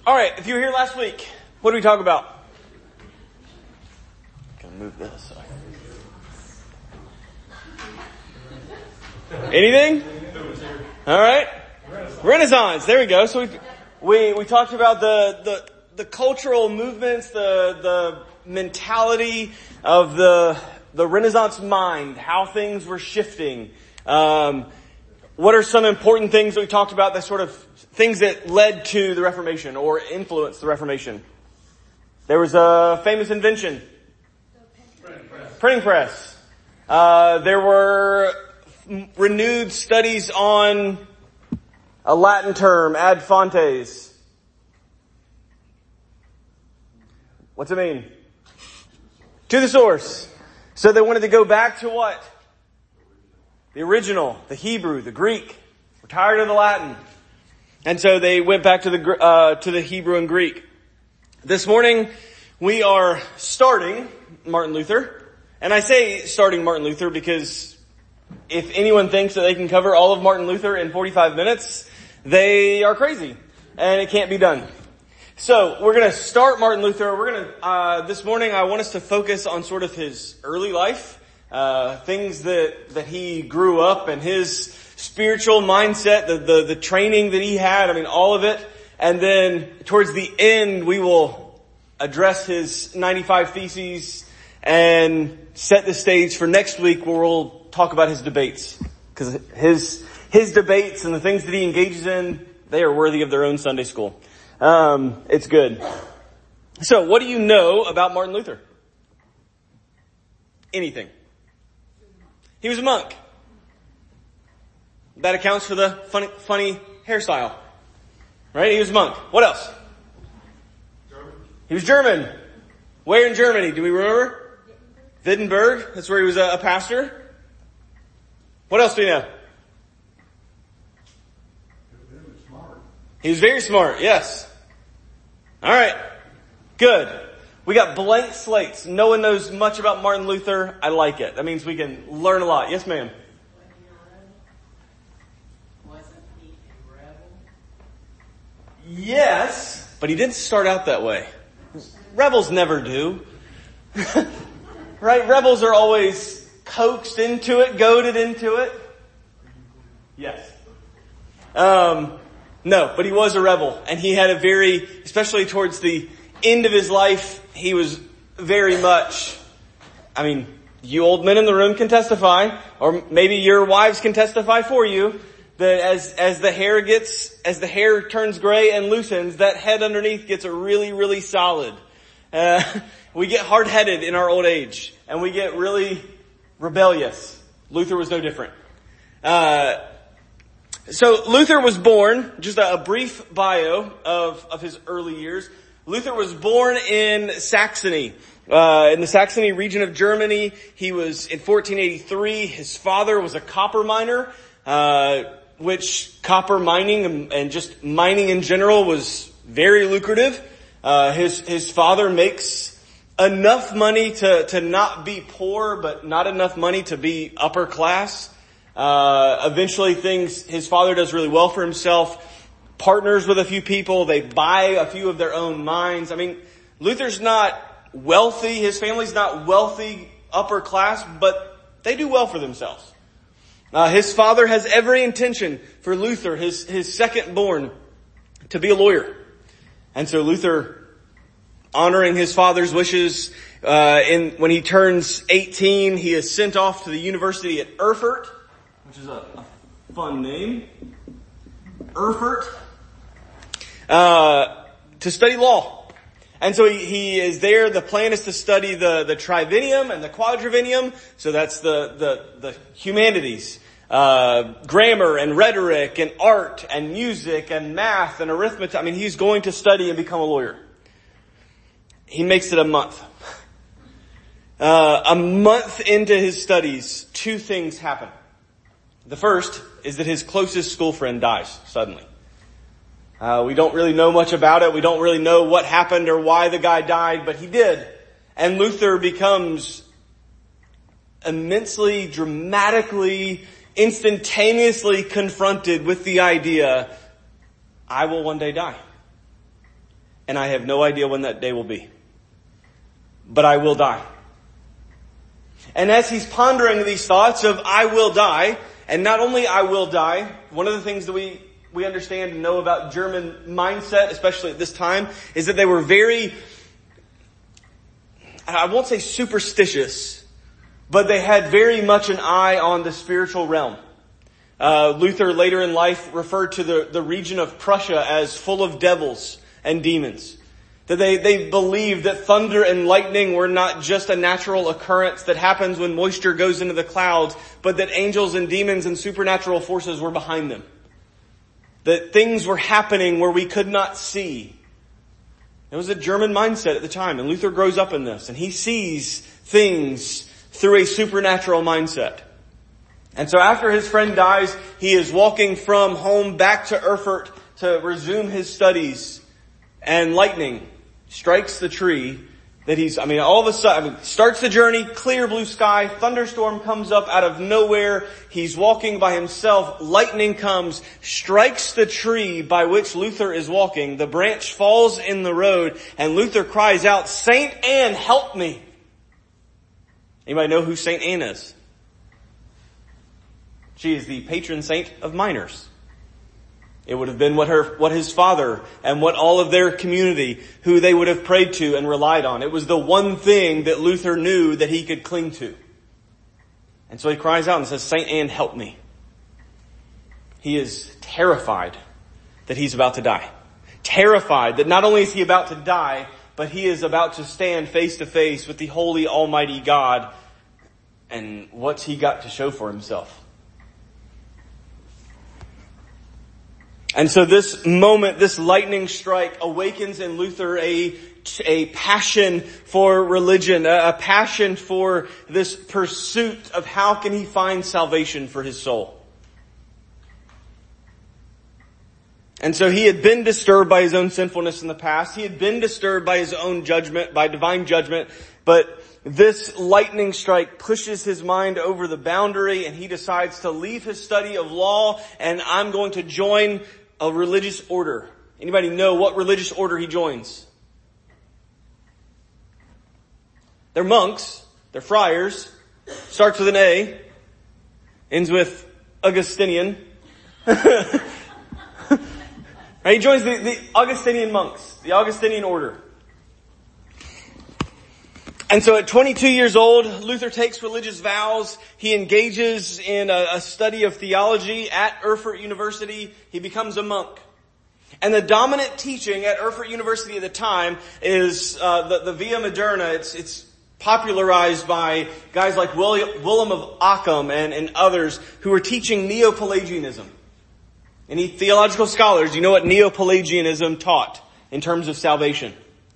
All right, if you were here last week, what did we talk about? I'm going to move this. Anything? All right. Renaissance. There we go. So we talked about the cultural movements, the mentality of the Renaissance mind, how things were shifting. What are some important things that we talked about, that sort of things that led to the Reformation or influenced the Reformation? There was a famous invention. Printing press. There were renewed studies on a Latin term, ad fontes. What's it mean? To the source. So they wanted to go back to what? The original, the Hebrew, the Greek. We're tired of the Latin. And so they went back to the Hebrew and Greek. This morning, we are starting Martin Luther. And I say starting Martin Luther because if anyone thinks that they can cover all of Martin Luther in 45 minutes, they are crazy. And it can't be done. So we're going to start Martin Luther. We're going to, this morning I want us to focus on sort of his early life, things that he grew up and his spiritual mindset, the training that he had, all of it. And then towards the end, we will address his 95 Theses and set the stage for next week where we'll talk about his debates. Because his debates and the things that he engages in, they are worthy of their own Sunday school. It's good. So, what do you know about Martin Luther? Anything. He was a monk. That accounts for the funny hairstyle. Right? He was a monk. What else? German. He was German. Where in Germany? Do we remember? Wittenberg. That's where he was a pastor. What else do we know? He was very smart, yes. Alright. Good. We got blank slates. No one knows much about Martin Luther. I like it. That means we can learn a lot. Yes, ma'am. Wasn't he a rebel? Yes, but he didn't start out that way. Rebels never do. Right? Rebels are always coaxed into it, goaded into it. Yes. No, but he was a rebel, and he had especially towards the end of his life, he was very much, you old men in the room can testify, or maybe your wives can testify for you, that as the hair turns gray and loosens, that head underneath gets a really, really solid. We get hard-headed in our old age, and we get really rebellious. Luther was no different. So Luther was born, just a brief bio of his early years. Luther was born in Saxony, in the Saxony region of Germany. He was in 1483. His father was a copper miner, which copper mining and just mining in general was very lucrative. His father makes enough money to not be poor, but not enough money to be upper class. Eventually his father does really well for himself, partners with a few people, they buy a few of their own mines. Luther's not wealthy, his family's not wealthy, upper class, but they do well for themselves. His father has every intention for Luther, his second born, to be a lawyer. And so Luther, honoring his father's wishes, when he turns 18, he is sent off to the university at Erfurt, which is a fun name. Erfurt. To study law. And so he is there. The plan is to study the trivium and the quadrivium. So that's the humanities. Grammar and rhetoric and art and music and math and arithmetic. He's going to study and become a lawyer. He makes it a month. A month into his studies, two things happen. The first is that his closest school friend dies suddenly. We don't really know much about it. We don't really know what happened or why the guy died, but he did. And Luther becomes immensely, dramatically, instantaneously confronted with the idea, I will one day die. and I have no idea when that day will be. But I will die. And as he's pondering these thoughts of I will die, and not only I will die, one of the things that we understand and know about German mindset, especially at this time, is that they were very, I won't say superstitious, but they had very much an eye on the spiritual realm. Luther later in life referred to the region of Prussia as full of devils and demons. That they believed that thunder and lightning were not just a natural occurrence that happens when moisture goes into the clouds, but that angels and demons and supernatural forces were behind them. That things were happening where we could not see. It was a German mindset at the time, and Luther grows up in this, and he sees things through a supernatural mindset. And so after his friend dies, he is walking from home back to Erfurt to resume his studies, and lightning strikes the tree that all of a sudden, starts the journey, clear blue sky, thunderstorm comes up out of nowhere, he's walking by himself, lightning comes, strikes the tree by which Luther is walking, the branch falls in the road, and Luther cries out, "Saint Anne, help me!" Anybody know who Saint Anne is? She is the patron saint of miners. It would have been what his father and what all of their community, who they would have prayed to and relied on. It was the one thing that Luther knew that he could cling to. And so he cries out and says, "Saint Anne, help me." He is terrified that he's about to die. Terrified that not only is he about to die, but he is about to stand face to face with the holy, almighty God. And what's he got to show for himself? And so this moment, this lightning strike awakens in Luther a passion for religion, a passion for this pursuit of how can he find salvation for his soul. And so he had been disturbed by his own sinfulness in the past. He had been disturbed by his own judgment, by divine judgment. But this lightning strike pushes his mind over the boundary, and he decides to leave his study of law, and I'm going to join a religious order. Anybody know what religious order he joins? They're monks. They're friars. Starts with an A. Ends with Augustinian. He joins the Augustinian monks. The Augustinian order. And so at 22 years old, Luther takes religious vows. He engages in a study of theology at Erfurt University. He becomes a monk. And the dominant teaching at Erfurt University at the time is the Via Moderna. It's popularized by guys like Willem of Ockham and others who are teaching Neo-Pelagianism. Any theological scholars, you know what Neo-Pelagianism taught in terms of salvation?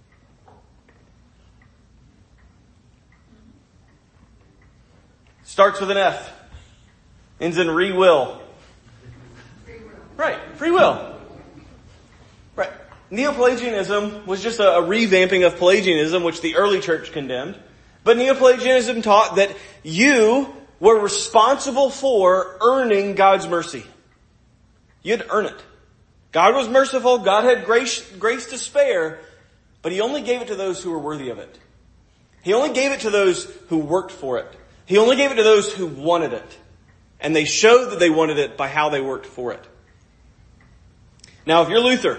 Starts with an F. Ends in re-will. Right, free will. Right. Neo-Pelagianism was just a revamping of Pelagianism, which the early church condemned. But Neo-Pelagianism taught that you were responsible for earning God's mercy. You had to earn it. God was merciful. God had grace to spare. But He only gave it to those who were worthy of it. He only gave it to those who worked for it. He only gave it to those who wanted it. And they showed that they wanted it by how they worked for it. Now, if you're Luther,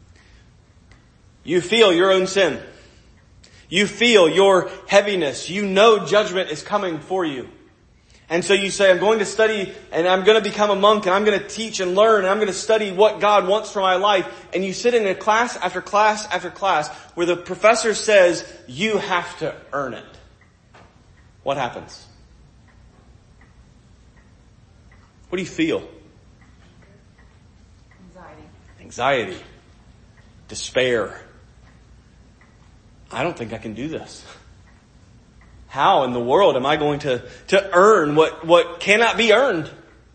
you feel your own sin. You feel your heaviness. You know judgment is coming for you. And so you say, I'm going to study and I'm going to become a monk and I'm going to teach and learn and I'm going to study what God wants for my life. And you sit in a class after class after class where the professor says, you have to earn it. What happens? What do you feel? Anxiety. Despair. I don't think I can do this. How in the world am I going to earn what cannot be earned?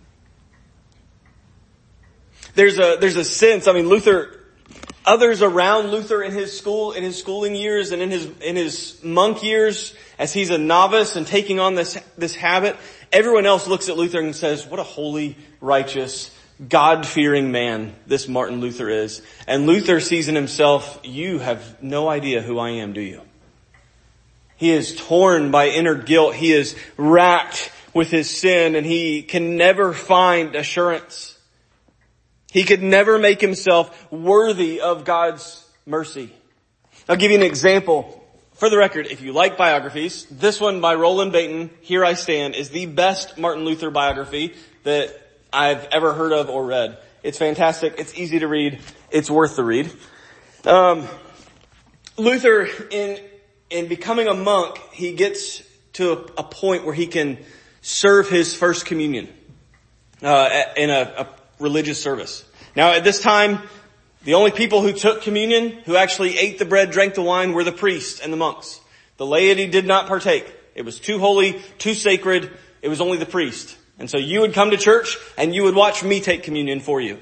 There's a sense, Luther, others around Luther in his schooling years and in his monk years, as he's a novice and taking on this habit, everyone else looks at Luther and says, what a holy, righteous, God-fearing man, this Martin Luther is. And Luther sees in himself, you have no idea who I am, do you? He is torn by inner guilt. He is racked with his sin, and he can never find assurance. He could never make himself worthy of God's mercy. I'll give you an example. For the record, if you like biographies, this one by Roland Bainton, Here I Stand, is the best Martin Luther biography that I've ever heard of or read. It's fantastic. It's easy to read. It's worth the read. Luther, in becoming a monk, he gets to a point where he can serve his first communion in a religious service. Now, at this time, the only people who took communion, who actually ate the bread, drank the wine, were the priests and the monks. The laity did not partake. It was too holy, too sacred. It was only the priest. And so you would come to church and you would watch me take communion for you.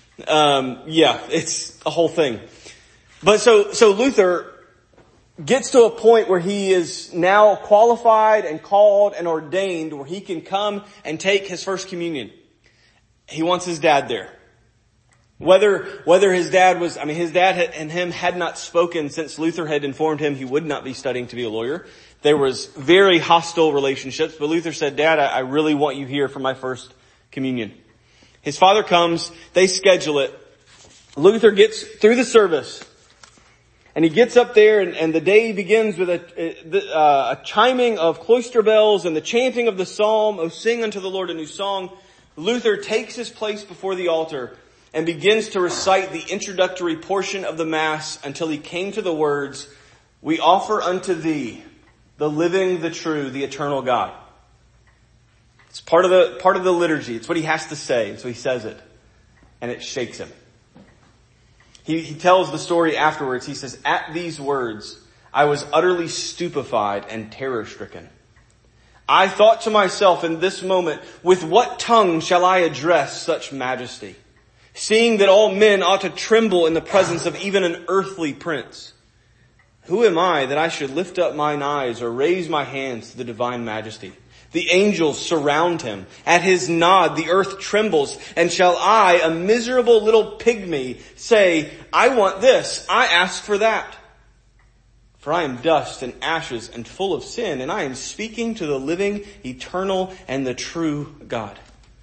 It's a whole thing. But so Luther gets to a point where he is now qualified and called and ordained where he can come and take his first communion. He wants his dad there. Whether his dad and him had not spoken since Luther had informed him he would not be studying to be a lawyer. There was very hostile relationships, but Luther said, Dad, I really want you here for my first communion. His father comes, they schedule it. Luther gets through the service, and he gets up there, and the day begins with a chiming of cloister bells and the chanting of the psalm, O sing unto the Lord a new song. Luther takes his place before the altar and begins to recite the introductory portion of the Mass until he came to the words, we offer unto thee the living, the true, the eternal God. It's part of the liturgy. It's what he has to say. And so he says it. And it shakes him. He tells the story afterwards. He says, at these words, I was utterly stupefied and terror stricken. I thought to myself in this moment, with what tongue shall I address such majesty? Seeing that all men ought to tremble in the presence of even an earthly prince. Who am I that I should lift up mine eyes or raise my hands to the divine majesty? The angels surround him. At his nod, the earth trembles. And shall I, a miserable little pygmy, say, I want this, I ask for that? For I am dust and ashes and full of sin, and I am speaking to the living, eternal, and the true God.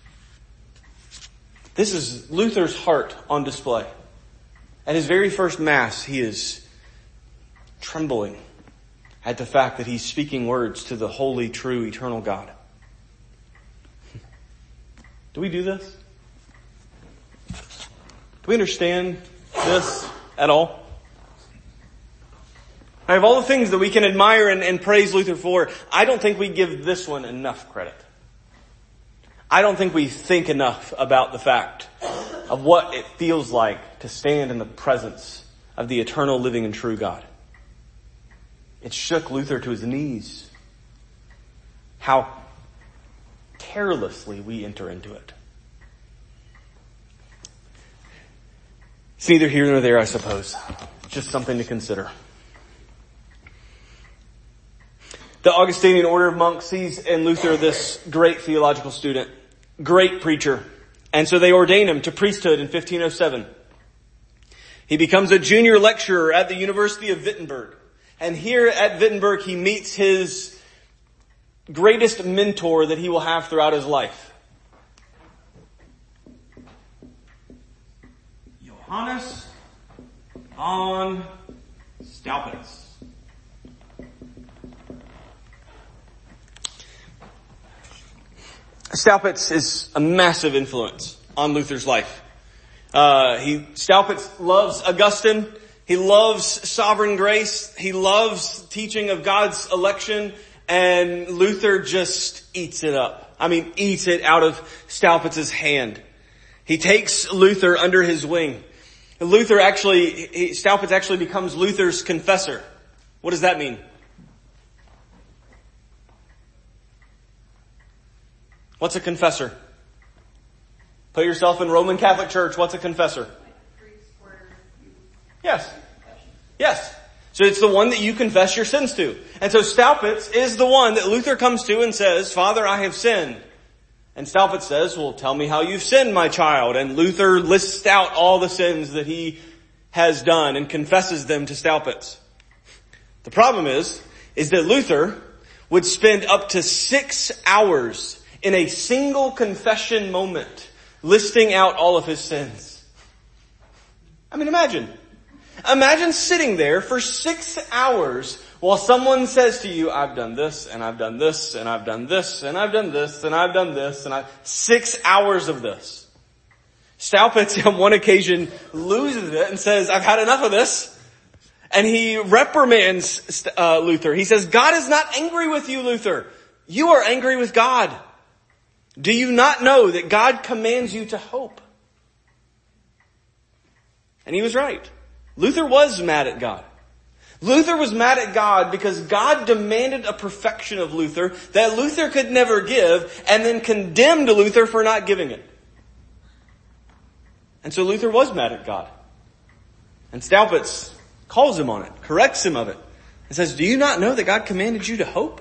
This is Luther's heart on display. At his very first Mass, he is trembling at the fact that he's speaking words to the holy, true, eternal God. Do we do this? Do we understand this at all? I have all the things that we can admire and praise Luther for. I don't think we give this one enough credit. I don't think we think enough about the fact of what it feels like to stand in the presence of the eternal, living, and true God. It shook Luther to his knees. How carelessly we enter into it. It's neither here nor there, I suppose. Just something to consider. The Augustinian order of monks sees in Luther this great theological student, great preacher. And so they ordain him to priesthood in 1507. He becomes a junior lecturer at the University of Wittenberg. And here at Wittenberg, he meets his greatest mentor that he will have throughout his life. Johannes von Staupitz. Staupitz is a massive influence on Luther's life. Staupitz loves Augustine. He loves sovereign grace. He loves teaching of God's election. And Luther just eats it up. Eats it out of Staupitz's hand. He takes Luther under his wing. Staupitz actually becomes Luther's confessor. What does that mean? What's a confessor? Put yourself in Roman Catholic Church. What's a confessor? Yes. Yes. So it's the one that you confess your sins to. And so Staupitz is the one that Luther comes to and says, Father, I have sinned. And Staupitz says, well, tell me how you've sinned, my child. And Luther lists out all the sins that he has done and confesses them to Staupitz. The problem is that Luther would spend up to 6 hours in a single confession moment listing out all of his sins. I mean, imagine sitting there for 6 hours while someone says to you, I've done this, and I've done this, and I've done this, and I've done this, and I've done this, and 6 hours of this. Staupitz on one occasion loses it and says, I've had enough of this. And he reprimands Luther. He says, God is not angry with you, Luther. You are angry with God. Do you not know that God commands you to hope? And he was right. Luther was mad at God. Luther was mad at God because God demanded a perfection of Luther that Luther could never give, and then condemned Luther for not giving it. And so Luther was mad at God. And Staupitz calls him on it, corrects him of it, and says, do you not know that God commanded you to hope?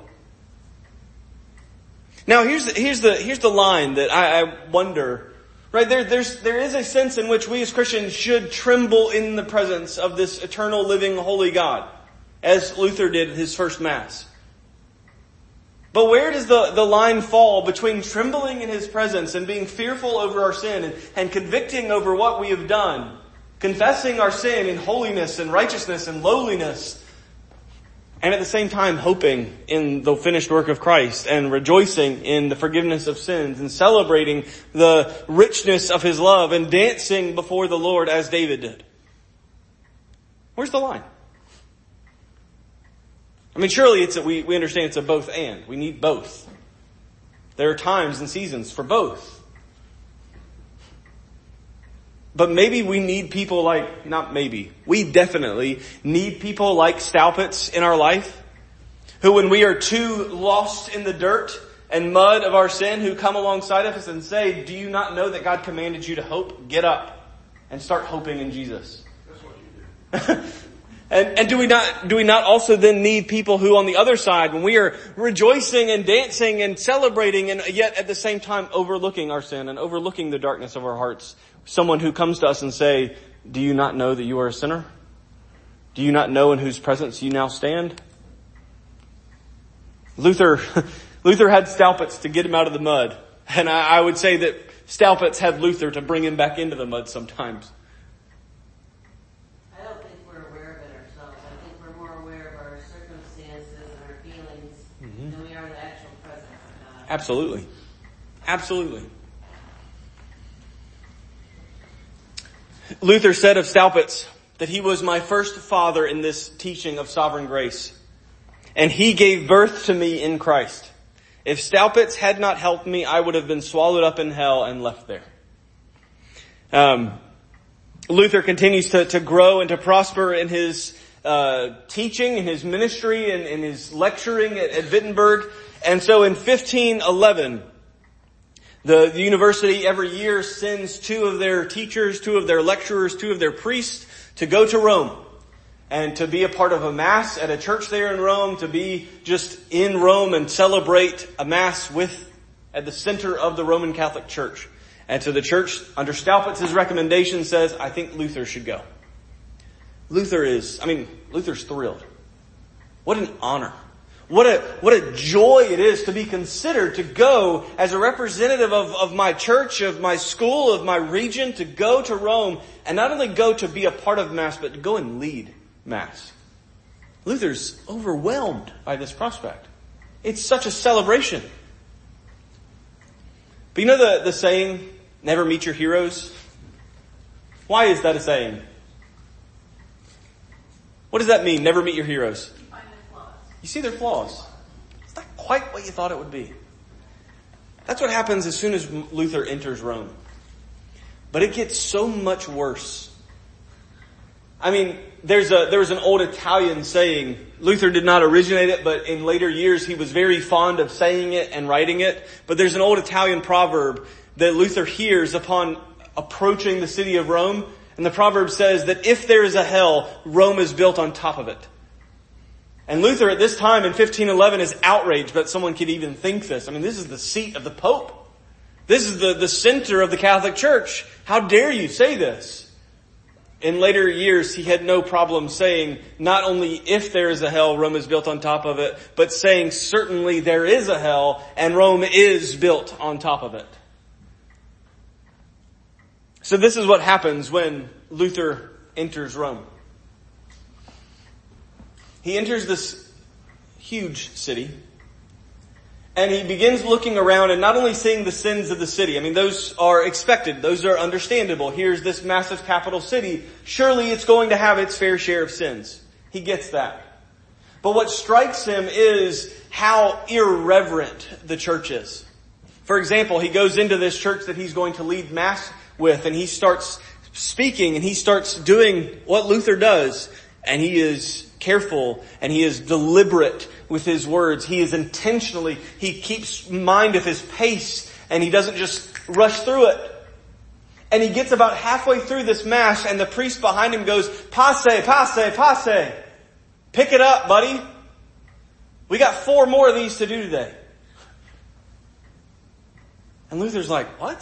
Now here's the line that I wonder, right? There is a sense in which we as Christians should tremble in the presence of this eternal, living, holy God, as Luther did at his first Mass. But where does the line fall between trembling in His presence and being fearful over our sin and convicting over what we have done, confessing our sin in holiness and righteousness and lowliness, and at the same time hoping in the finished work of Christ and rejoicing in the forgiveness of sins and celebrating the richness of His love and dancing before the Lord as David did? Where's the line? I mean, surely we understand it's a both and. We need both. There are times and seasons for both. But maybe we need people we definitely need people like Staupitz in our life, who when we are too lost in the dirt and mud of our sin, who come alongside of us and say, do you not know that God commanded you to hope? Get up and start hoping in Jesus. That's what you do. And do we not also then need people who on the other side, when we are rejoicing and dancing and celebrating and yet at the same time overlooking our sin and overlooking the darkness of our hearts, someone who comes to us and say, do you not know that you are a sinner? Do you not know in whose presence you now stand? Luther had Staupitz to get him out of the mud. And I would say that Staupitz had Luther to bring him back into the mud sometimes. I don't think we're aware of it ourselves. I think we're more aware of our circumstances and our feelings than we are the actual presence of God. Absolutely. Absolutely. Luther said of Staupitz that he was my first father in this teaching of sovereign grace, and he gave birth to me in Christ. If Staupitz had not helped me, I would have been swallowed up in hell and left there. Luther continues to grow and to prosper in his teaching, in his ministry, and in his lecturing at Wittenberg. And so in 1511, the university every year sends 2 of their teachers, 2 of their lecturers, 2 of their priests to go to Rome and to be a part of a Mass at a church there in Rome, to be just in Rome and celebrate a Mass at the center of the Roman Catholic Church. And so the church, under Staupitz's recommendation, says, I think Luther should go. Luther's thrilled. What an honor. What a joy it is to be considered to go as a representative of my church, of my school, of my region, to go to Rome and not only go to be a part of Mass, but to go and lead Mass. Luther's overwhelmed by this prospect. It's such a celebration. But you know the saying, never meet your heroes? Why is that a saying? What does that mean, never meet your heroes? You see their flaws. It's not quite what you thought it would be. That's what happens as soon as Luther enters Rome. But it gets so much worse. I mean, there was an old Italian saying. Luther did not originate it, but in later years he was very fond of saying it and writing it. But there's an old Italian proverb that Luther hears upon approaching the city of Rome. And the proverb says that if there is a hell, Rome is built on top of it. And Luther at this time in 1511 is outraged that someone could even think this. I mean, this is the seat of the Pope. This is the center of the Catholic Church. How dare you say this? In later years, he had no problem saying not only if there is a hell, Rome is built on top of it, but saying certainly there is a hell and Rome is built on top of it. So this is what happens when Luther enters Rome. He enters this huge city and he begins looking around and not only seeing the sins of the city. I mean, those are expected. Those are understandable. Here's this massive capital city. Surely it's going to have its fair share of sins. He gets that. But what strikes him is how irreverent the church is. For example, he goes into this church that he's going to lead mass with and he starts speaking and he starts doing what Luther does. And he is careful and he is deliberate with his words. He is intentionally, he keeps mind of his pace and he doesn't just rush through it. And he gets about halfway through this mass and the priest behind him goes, "Passe, passe, passe. Pick it up, buddy. We got 4 more of these to do today." And Luther's like, "What?"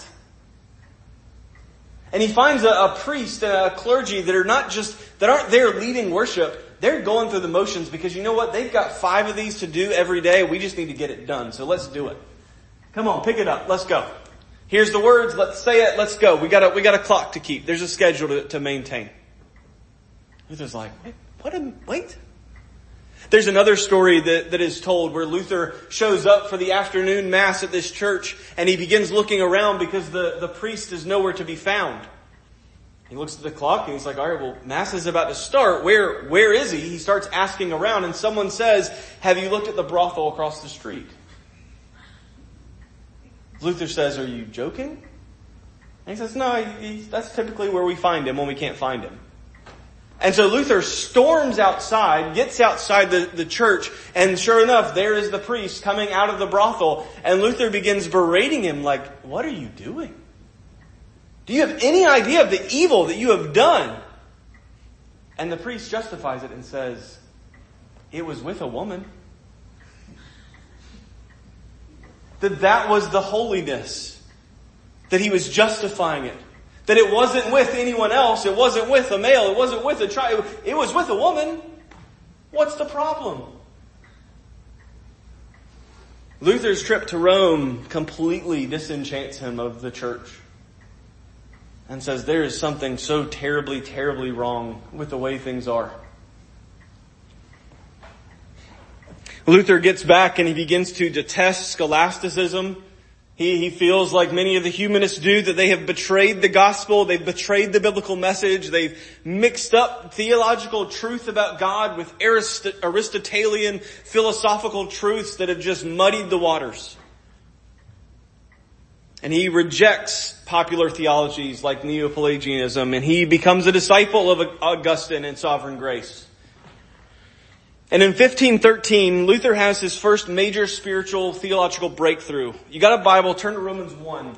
And he finds a priest and a clergy that aren't there leading worship. They're going through the motions because you know what? They've got 5 of these to do every day. We just need to get it done. So let's do it. Come on, pick it up. Let's go. Here's the words. Let's say it. Let's go. We got a clock to keep. There's a schedule to maintain. Luther's like, wait. There's another story that is told where Luther shows up for the afternoon mass at this church and he begins looking around because the priest is nowhere to be found. He looks at the clock and he's like, all right, well, mass is about to start. Where is he? He starts asking around and someone says, "Have you looked at the brothel across the street?" Luther says, "Are you joking?" And he says, "No, that's typically where we find him when we can't find him." And so Luther storms outside, gets outside the church, and sure enough, there is the priest coming out of the brothel. And Luther begins berating him like, "What are you doing? Do you have any idea of the evil that you have done?" And the priest justifies it and says, "It was with a woman." That was the holiness. That he was justifying it. That it wasn't with anyone else. It wasn't with a male. It wasn't with a child. It was with a woman. What's the problem? Luther's trip to Rome completely disenchants him of the church. And says there is something so terribly, terribly wrong with the way things are. Luther gets back and he begins to detest scholasticism. He feels like many of the humanists do that they have betrayed the gospel. They've betrayed the biblical message. They've mixed up theological truth about God with Aristotelian philosophical truths that have just muddied the waters. And he rejects popular theologies like Neo-Pelagianism, and he becomes a disciple of Augustine and sovereign grace. And in 1513, Luther has his first major spiritual theological breakthrough. You got a Bible, turn to Romans 1.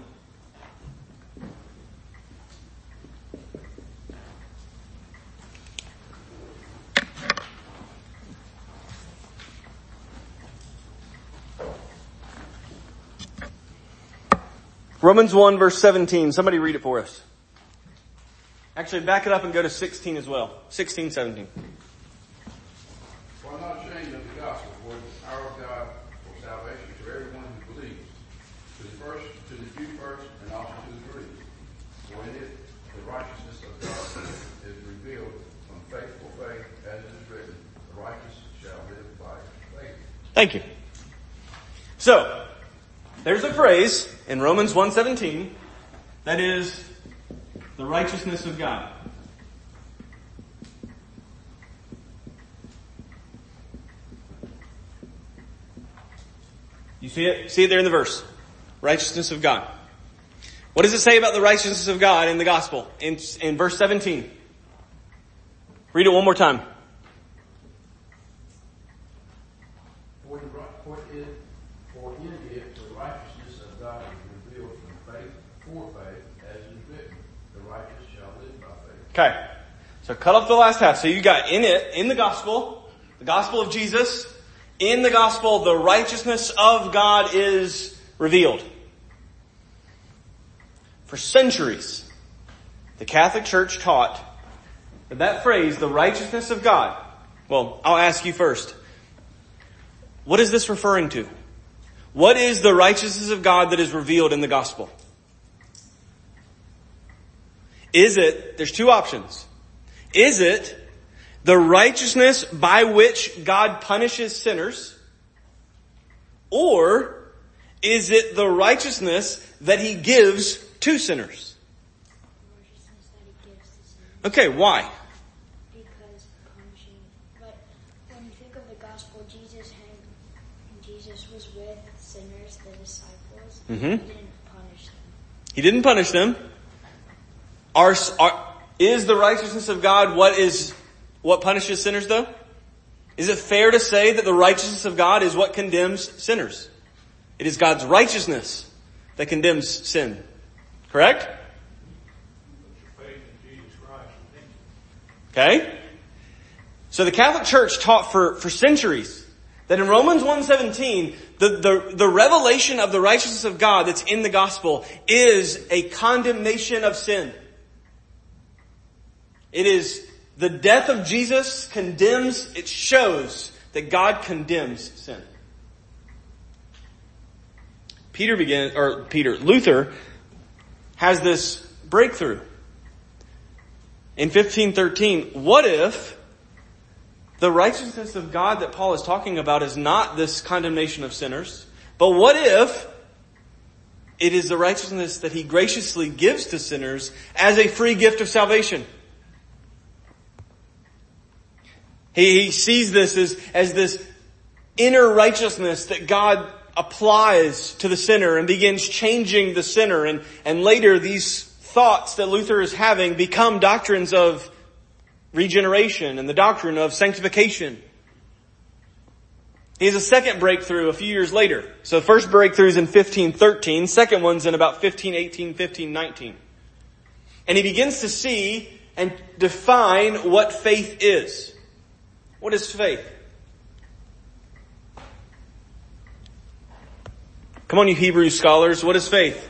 Romans 1 verse 17. Somebody read it for us. Actually, back it up and go to 16 as well. 16, 17. For I'm not ashamed of the gospel, for the power of God for salvation to everyone who believes, to the Jew first, and also to the Greek. For in it the righteousness of God is revealed from faithful faith, as it is written, the righteous shall live by faith. Thank you. So, there's a phrase in Romans 1:17 that is the righteousness of God. You see it? See it there in the verse. Righteousness of God. What does it say about the righteousness of God in the gospel? In verse 17. Read it one more time. For in it the righteousness of God is revealed from faith for faith, as it is written, the righteous shall live by faith. Okay. So cut off the last half. So you got in the gospel of Jesus, in the gospel, the righteousness of God is revealed. For centuries, the Catholic Church taught that phrase, the righteousness of God. Well, I'll ask you first. What is this referring to? What is the righteousness of God that is revealed in the gospel? There's two options. Is it the righteousness by which God punishes sinners? Or is it the righteousness that he gives to sinners? Righteousness that he gives to sinners. Okay, why? Because punishing. But when you think of the gospel, Jesus was with sinners, the disciples. Mm-hmm. He didn't punish them. He didn't punish them. Is the righteousness of God what punishes sinners though? Is it fair to say that the righteousness of God is what condemns sinners? It is God's righteousness that condemns sin. Correct? Okay? So the Catholic Church taught for centuries that in Romans 1:17, the revelation of the righteousness of God that's in the gospel is a condemnation of sin. It is the death of Jesus condemns, it shows that God condemns sin. Luther has this breakthrough. In 1513, what if the righteousness of God that Paul is talking about is not this condemnation of sinners, but what if it is the righteousness that he graciously gives to sinners as a free gift of salvation? He sees this as this inner righteousness that God applies to the sinner and begins changing the sinner. And later these thoughts that Luther is having become doctrines of regeneration and the doctrine of sanctification. He has a second breakthrough a few years later. So the first breakthrough is in 1513. Second one's in about 1518, 1519. And he begins to see and define what faith is. What is faith? Come on, you Hebrew scholars. What is faith?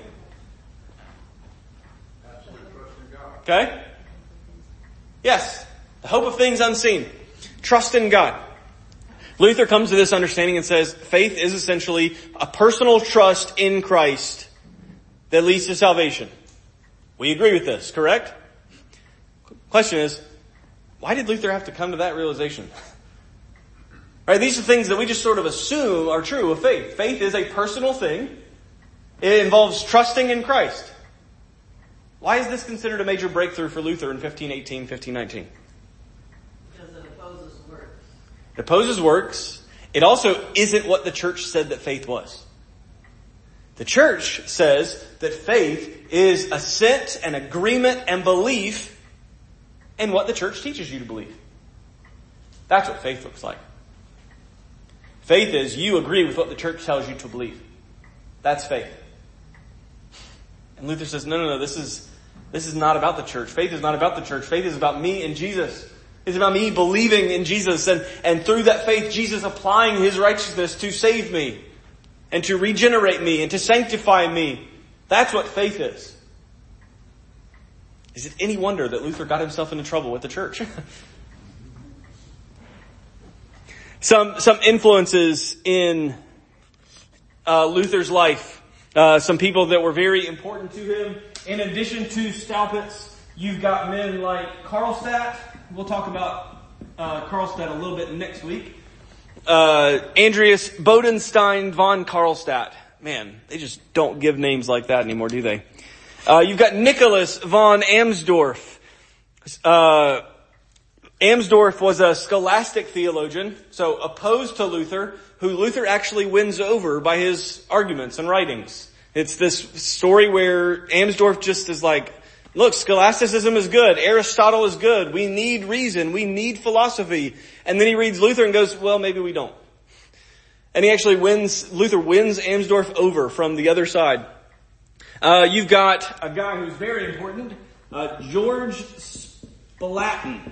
Absolute trust in God. Okay? Yes. The hope of things unseen. Trust in God. Luther comes to this understanding and says faith is essentially a personal trust in Christ that leads to salvation. We agree with this, correct? Question is, why did Luther have to come to that realization? Right, these are things that we just sort of assume are true of faith. Faith is a personal thing. It involves trusting in Christ. Why is this considered a major breakthrough for Luther in 1518, 1519? Because it opposes works. It opposes works. It also isn't what the church said that faith was. The church says that faith is assent and agreement and belief in what the church teaches you to believe. That's what faith looks like. Faith is you agree with what the church tells you to believe. That's faith. And Luther says, no, this is not about the church. Faith is not about the church. Faith is about me and Jesus. It's about me believing in Jesus and through that faith, Jesus applying his righteousness to save me and to regenerate me and to sanctify me. That's what faith is. Is it any wonder that Luther got himself into trouble with the church? Some influences in Luther's life. Some people that were very important to him. In addition to Staupitz, you've got men like Karlstadt. We'll talk about Karlstadt a little bit next week. Andreas Bodenstein von Karlstadt. Man, they just don't give names like that anymore, do they? You've got Nicholas von Amsdorf. Amsdorf was a scholastic theologian, so opposed to Luther, who Luther actually wins over by his arguments and writings. It's this story where Amsdorf just is like, look, scholasticism is good, Aristotle is good, we need reason, we need philosophy. And then he reads Luther and goes, well, maybe we don't. And Luther wins Amsdorf over from the other side. You've got a guy who's very important, George Spalatin.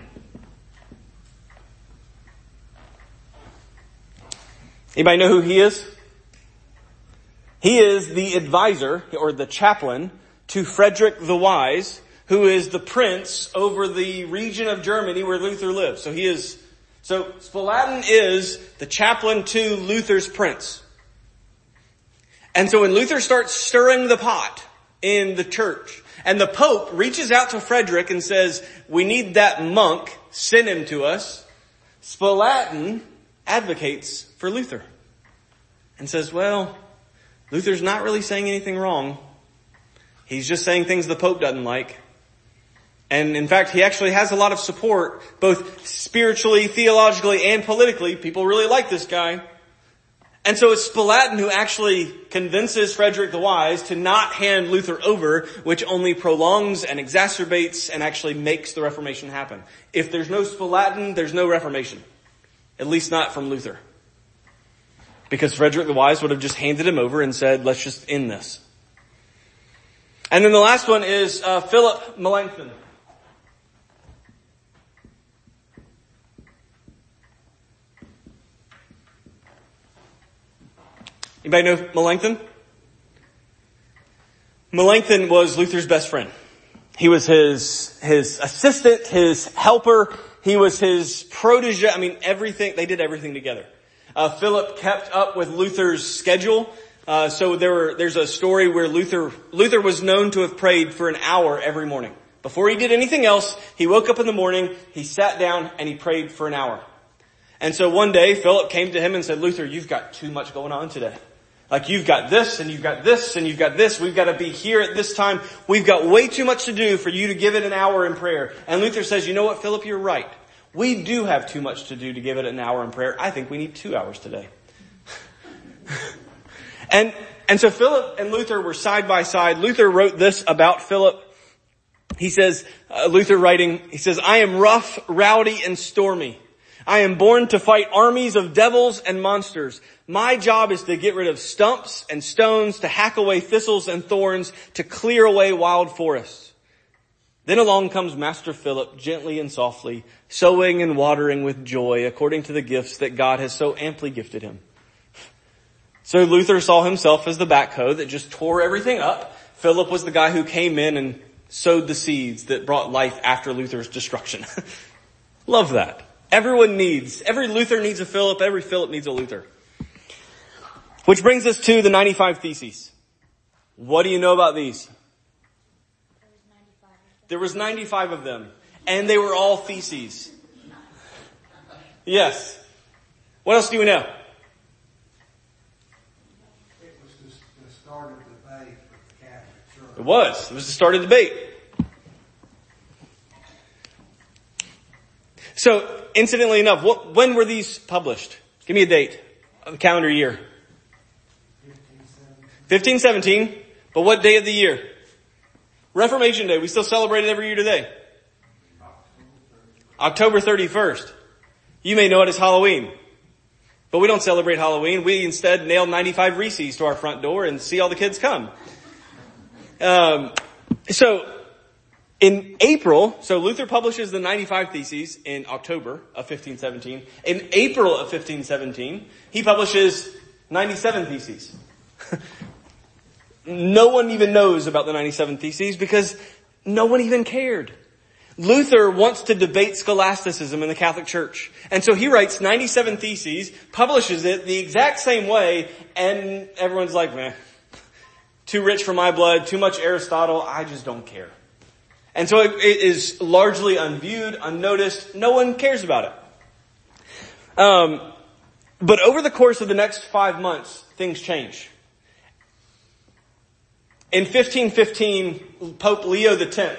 Anybody know who he is? He is the advisor or the chaplain to Frederick the Wise, who is the prince over the region of Germany where Luther lives. So Spalatin is the chaplain to Luther's prince. And so when Luther starts stirring the pot in the church, and the Pope reaches out to Frederick and says, we need that monk, send him to us, Spalatin advocates for Luther and says, well, Luther's not really saying anything wrong. He's just saying things the Pope doesn't like. And in fact, he actually has a lot of support, both spiritually, theologically, and politically. People really like this guy. And so it's Spalatin who actually convinces Frederick the Wise to not hand Luther over, which only prolongs and exacerbates and actually makes the Reformation happen. If there's no Spalatin, there's no Reformation. At least not from Luther. Because Frederick the Wise would have just handed him over and said, let's just end this. And then the last one is Philip Melanchthon. Anybody know Melanchthon? Melanchthon was Luther's best friend. He was his assistant, his helper. He was his protege. I mean, everything. They did everything together. Philip kept up with Luther's schedule. So there's a story where Luther was known to have prayed for an hour every morning. Before he did anything else, he woke up in the morning, he sat down, and he prayed for an hour. And so one day, Philip came to him and said, Luther, you've got too much going on today. Like you've got this, and you've got this, and you've got this. We've got to be here at this time. We've got way too much to do for you to give it an hour in prayer. And Luther says, you know what, Philip, you're right. We do have too much to do to give it an hour in prayer. I think we need 2 hours today. And so Philip and Luther were side by side. Luther wrote this about Philip. He says, Luther writing, he says, I am rough, rowdy, and stormy. I am born to fight armies of devils and monsters. My job is to get rid of stumps and stones, to hack away thistles and thorns, to clear away wild forests. Then along comes Master Philip, gently and softly, sowing and watering with joy according to the gifts that God has so amply gifted him. So Luther saw himself as the backhoe that just tore everything up. Philip was the guy who came in and sowed the seeds that brought life after Luther's destruction. Love that. Every Luther needs a Philip, every Philip needs a Luther. Which brings us to the 95 Theses. What do you know about these? There was 95 of them. And they were all theses. Yes. What else do we know? It was the start of debate with the Catholic Church. It was the start of debate. So, incidentally enough, when were these published? Give me a date of the calendar year. 1517. But what day of the year? Reformation Day. We still celebrate it every year today. October 31st. You may know it as Halloween. But we don't celebrate Halloween. We instead nail 95 Reese's to our front door and see all the kids come. So in April, so Luther publishes the 95 Theses in October of 1517. In April of 1517, he publishes 97 Theses. No one even knows about the 97 Theses because no one even cared. Luther wants to debate scholasticism in the Catholic Church. And so he writes 97 Theses, publishes it the exact same way, and everyone's like, meh, too rich for my blood, too much Aristotle, I just don't care. And so it is largely unviewed, unnoticed, no one cares about it. But over the course of the next 5 months, things change. In 1515, Pope Leo X,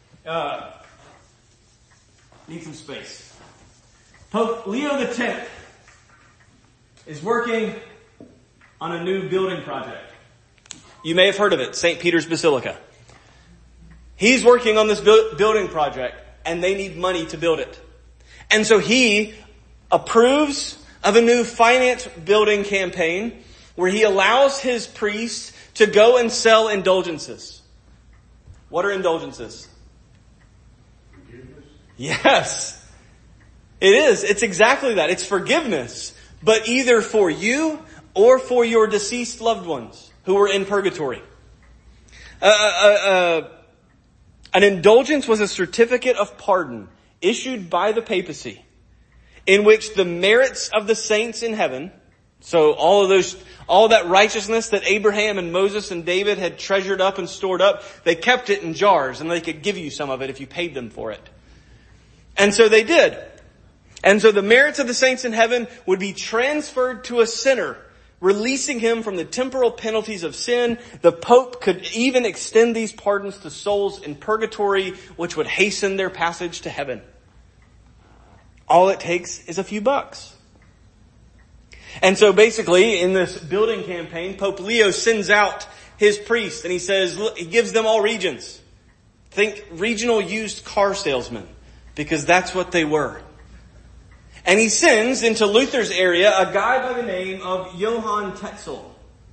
need some space. Pope Leo X is working on a new building project. You may have heard of it, St. Peter's Basilica. He's working on this building project, and they need money to build it. And so he approves of a new finance building campaign where he allows his priests to go and sell indulgences. What are indulgences? Forgiveness. Yes. It is. It's exactly that. It's forgiveness. But either for you or for your deceased loved ones who were in purgatory. An indulgence was a certificate of pardon issued by the papacy in which the merits of the saints in heaven, so all that righteousness that Abraham and Moses and David had treasured up and stored up, they kept it in jars and they could give you some of it if you paid them for it. And so they did. And so the merits of the saints in heaven would be transferred to a sinner, releasing him from the temporal penalties of sin. The Pope could even extend these pardons to souls in purgatory, which would hasten their passage to heaven. All it takes is a few bucks. And so basically, in this building campaign, Pope Leo sends out his priests and he says, look, he gives them all regions. Think regional used car salesmen, because that's what they were. And he sends into Luther's area a guy by the name of Johann Tetzel.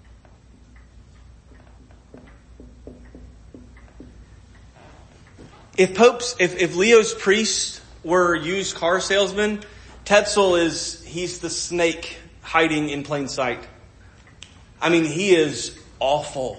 If Leo's priests were used car salesmen, Tetzel he's the snake hiding in plain sight. I mean, he is awful.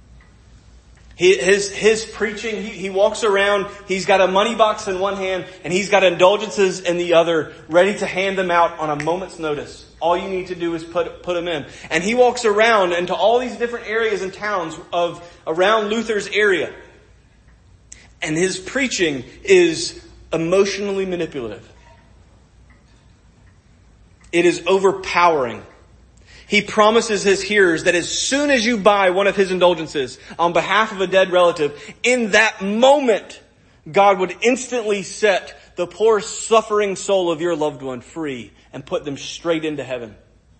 His preaching, he walks around, he's got a money box in one hand and he's got indulgences in the other, ready to hand them out on a moment's notice. All you need to do is put them in. And he walks around into all these different areas and towns around Luther's area. And his preaching is emotionally manipulative. It is overpowering. He promises his hearers that as soon as you buy one of his indulgences on behalf of a dead relative, in that moment, God would instantly set the poor suffering soul of your loved one free and put them straight into heaven.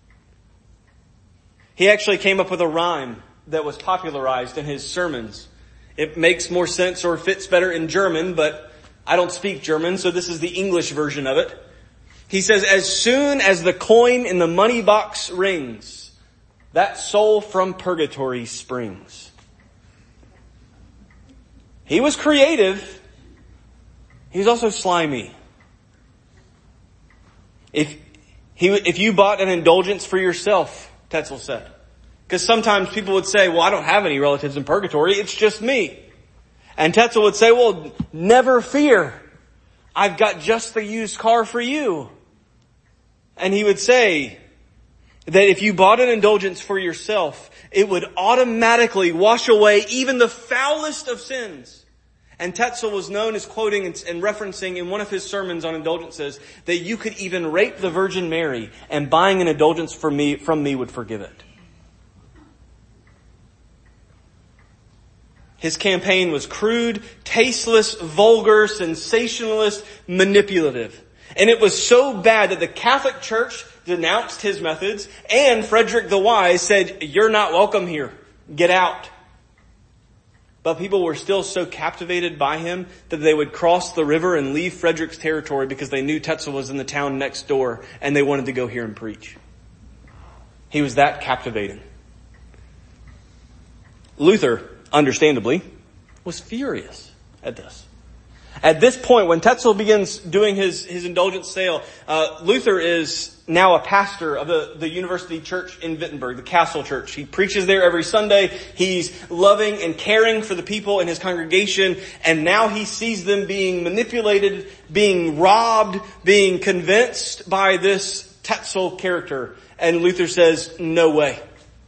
He actually came up with a rhyme that was popularized in his sermons. It makes more sense or fits better in German, but I don't speak German, so this is the English version of it. He says, as soon as the coin in the money box rings, that soul from purgatory springs. He was creative. He was also slimy. If you bought an indulgence for yourself, Tetzel said. Because sometimes people would say, well, I don't have any relatives in purgatory. It's just me. And Tetzel would say, well, never fear. I've got just the used car for you. And he would say that if you bought an indulgence for yourself, it would automatically wash away even the foulest of sins. And Tetzel was known as quoting and referencing in one of his sermons on indulgences that you could even rape the Virgin Mary and buying an indulgence from me would forgive it. His campaign was crude, tasteless, vulgar, sensationalist, manipulative. And it was so bad that the Catholic Church denounced his methods, and Frederick the Wise said, you're not welcome here. Get out. But people were still so captivated by him that they would cross the river and leave Frederick's territory because they knew Tetzel was in the town next door and they wanted to go hear him preach. He was that captivating. Luther, understandably, was furious at this. At this point, when Tetzel begins doing his indulgence sale, Luther is now a pastor of the University Church in Wittenberg, the Castle Church. He preaches there every Sunday. He's loving and caring for the people in his congregation. And now he sees them being manipulated, being robbed, being convinced by this Tetzel character. And Luther says, no way.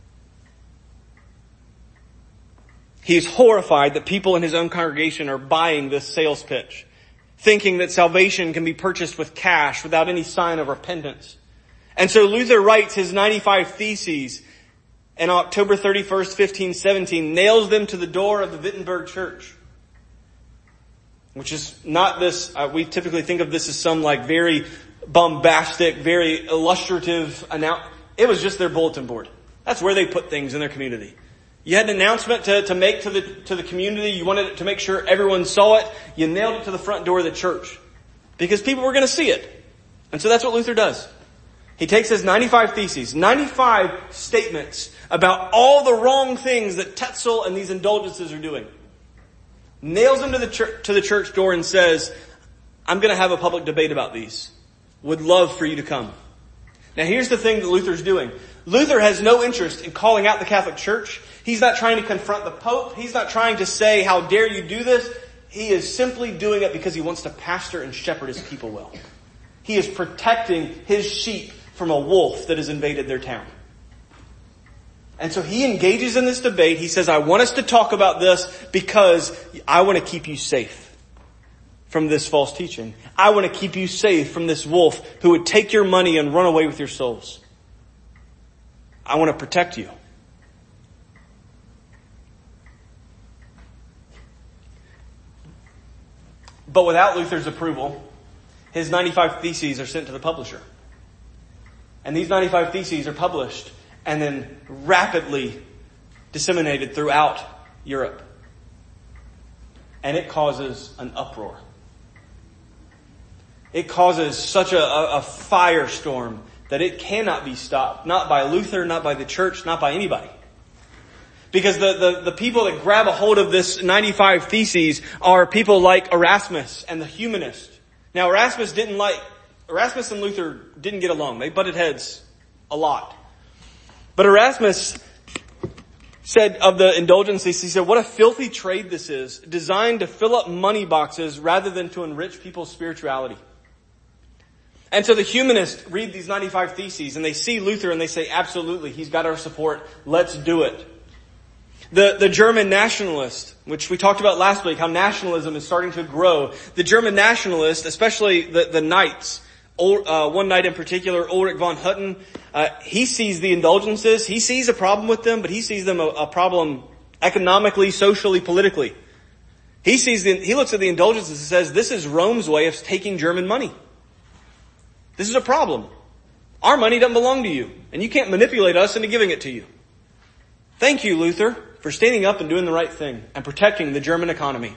He's horrified that people in his own congregation are buying this sales pitch, thinking that salvation can be purchased with cash without any sign of repentance. And so Luther writes his 95 Theses, and on October 31st, 1517, nails them to the door of the Wittenberg church. Which is not this, we typically think of this as some like very bombastic, very illustrative announcement. It was just their bulletin board. That's where they put things in their community. You had an announcement to make to the community. You wanted to make sure everyone saw it. You nailed it to the front door of the church because people were going to see it. And so that's what Luther does. He takes his 95 Theses, 95 statements about all the wrong things that Tetzel and these indulgences are doing, nails them to the church door and says, I'm going to have a public debate about these. Would love for you to come. Now here's the thing that Luther's doing. Luther has no interest in calling out the Catholic Church. He's not trying to confront the Pope. He's not trying to say, how dare you do this? He is simply doing it because he wants to pastor and shepherd his people well. He is protecting his sheep from a wolf that has invaded their town. And so he engages in this debate. He says, I want us to talk about this because I want to keep you safe from this false teaching. I want to keep you safe from this wolf who would take your money and run away with your souls. I want to protect you. But without Luther's approval, his 95 Theses are sent to the publisher. And these 95 Theses are published and then rapidly disseminated throughout Europe. And it causes an uproar. It causes such a firestorm that it cannot be stopped. Not by Luther, not by the church, not by anybody. Because the people that grab a hold of this 95 Theses are people like Erasmus and the humanist. Now Erasmus and Luther didn't get along. They butted heads a lot. But Erasmus said of the indulgences, he said, what a filthy trade this is, designed to fill up money boxes rather than to enrich people's spirituality. And so the humanists read these 95 Theses and they see Luther and they say, absolutely, he's got our support. Let's do it. The German nationalist, which we talked about last week, how nationalism is starting to grow. The German nationalist, especially the Knights, one knight in particular, Ulrich von Hutten, he sees the indulgences. He sees a problem with them, but he sees them a problem economically, socially, politically. He looks at the indulgences and says, this is Rome's way of taking German money. This is a problem. Our money doesn't belong to you, and you can't manipulate us into giving it to you. Thank you, Luther, for standing up and doing the right thing and protecting the German economy.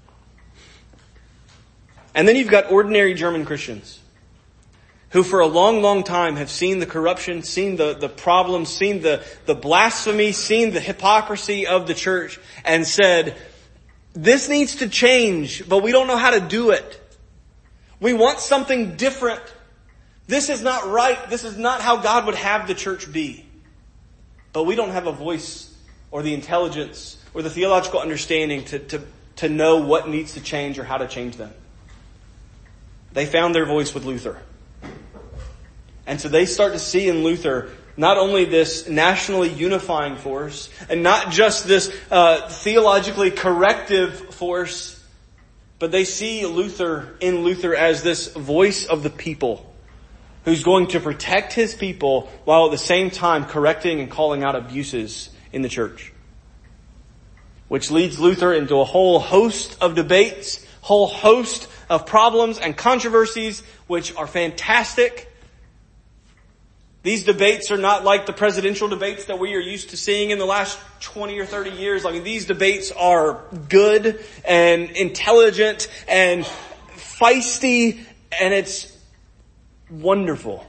And then you've got ordinary German Christians who for a long, long time have seen the corruption, seen the problems, seen the blasphemy, seen the hypocrisy of the church and said, this needs to change, but we don't know how to do it. We want something different. This is not right. This is not how God would have the church be. But we don't have a voice or the intelligence or the theological understanding to know what needs to change or how to change them. They found their voice with Luther. And so they start to see in Luther not only this nationally unifying force and not just this theologically corrective force, but they see in Luther as this voice of the people who's going to protect his people while at the same time correcting and calling out abuses in the church. Which leads Luther into a whole host of debates, whole host of problems and controversies, which are fantastic. These debates are not like the presidential debates that we are used to seeing in the last 20 or 30 years. I mean, these debates are good and intelligent and feisty, and it's wonderful.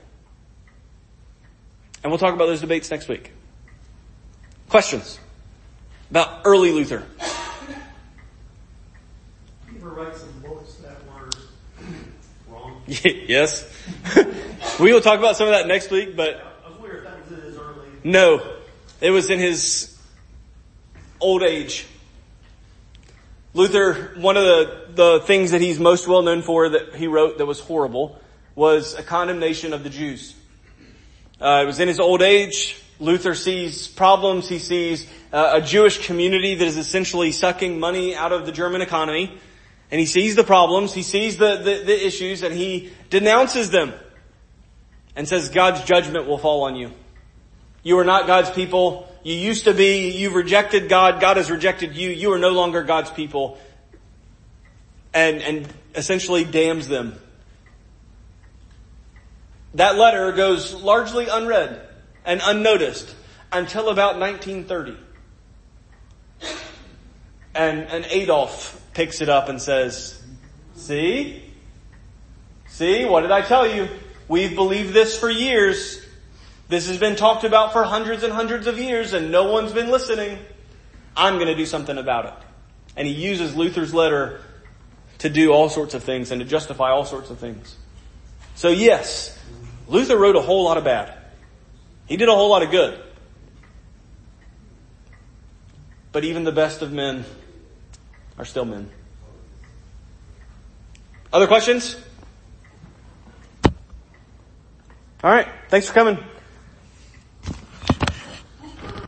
And we'll talk about those debates next week. Questions about early Luther? You ever write some books that were wrong? Yes. We will talk about some of that next week, but I was wondering if that was in his early. No, it was in his old age. Luther, one of the things that he's most well known for that he wrote that was horrible was a condemnation of the Jews. It was in his old age. Luther sees problems. He sees a Jewish community that is essentially sucking money out of the German economy. And he sees the problems. He sees the issues, and he denounces them and says, God's judgment will fall on you. You are not God's people. You used to be. You've rejected God. God has rejected you. You are no longer God's people. And essentially damns them. That letter goes largely unread and unnoticed until about 1930. And Adolf picks it up and says, See, what did I tell you? We've believed this for years. This has been talked about for hundreds and hundreds of years and no one's been listening. I'm going to do something about it. And he uses Luther's letter to do all sorts of things and to justify all sorts of things. So yes, Luther wrote a whole lot of bad. He did a whole lot of good. But even the best of men are still men. Other questions? All right. Thanks for coming.